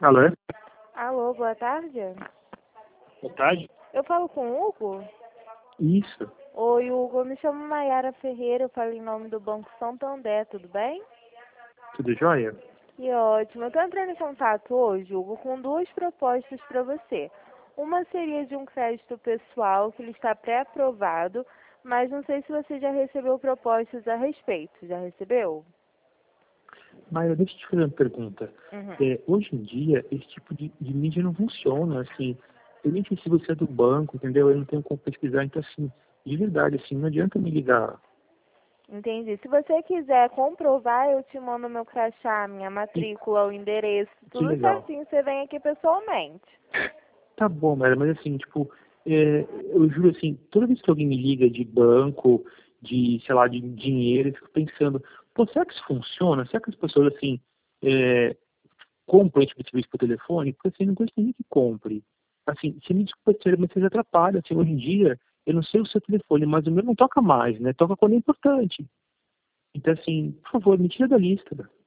Alô? Alô, boa tarde. Boa tarde. Eu falo com o Hugo? Isso. Oi, Hugo, eu me chamo Maiara Ferreira, eu falo em nome do Banco Santander, tudo bem? Tudo jóia? Que ótimo. Eu estou entrando em contato hoje, Hugo, com duas propostas para você. Uma seria de um crédito pessoal que ele está pré-aprovado, mas não sei se você já recebeu propostas a respeito. Já recebeu? Maia, deixa eu te fazer uma pergunta. Uhum. Hoje em dia, esse tipo de mídia não funciona, assim. Eu nem sei se você é do banco, entendeu? Eu não tenho como pesquisar, então, assim, de verdade, assim, não adianta me ligar. Entendi. Se você quiser comprovar, eu te mando meu crachá, minha E matrícula, o endereço, que tudo legal. certinho. Você vem aqui pessoalmente. Tá bom, Maia, mas assim, tipo, eu juro assim, toda vez que alguém me liga de banco, de, sei lá, de dinheiro, eu fico pensando, pô, será que isso funciona? Será que as pessoas, assim, é, compra esse tipo de serviço por telefone, porque assim, não conheço ninguém que compre. Assim, se me desculpa dizer, mas vocês atrapalham. Assim, hoje em dia, eu não sei o seu telefone, mas o meu não toca mais, né? Toca quando é importante. Então, assim, por favor, me tira da lista.